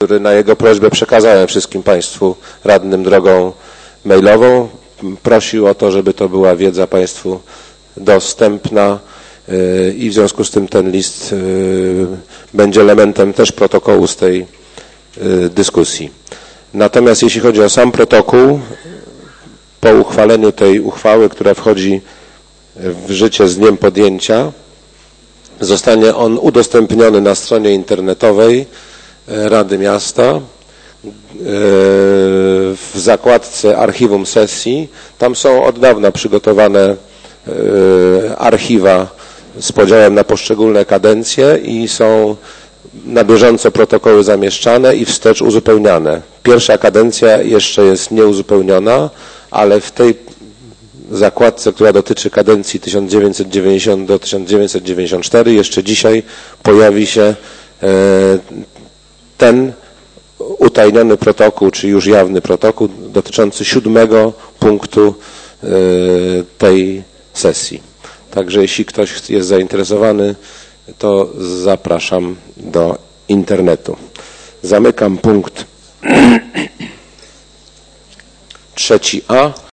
który na jego prośbę przekazałem wszystkim Państwu radnym drogą mailową. Prosił o to, żeby to była wiedza Państwu dostępna i w związku z tym ten list będzie elementem też protokołu z tej dyskusji. Natomiast jeśli chodzi o sam protokół, po uchwaleniu tej uchwały, która wchodzi w życie z dniem podjęcia, zostanie on udostępniony na stronie internetowej Rady Miasta w zakładce archiwum sesji. Tam są od dawna przygotowane archiwa z podziałem na poszczególne kadencje i są na bieżąco protokoły zamieszczane i wstecz uzupełniane. Pierwsza kadencja jeszcze jest nieuzupełniona, ale w tej zakładce, która dotyczy kadencji 1990 do 1994, jeszcze dzisiaj pojawi się ten utajniony protokół, czy już jawny protokół dotyczący 7. punktu tej sesji. Także jeśli ktoś jest zainteresowany, to zapraszam do internetu. Zamykam punkt 3a.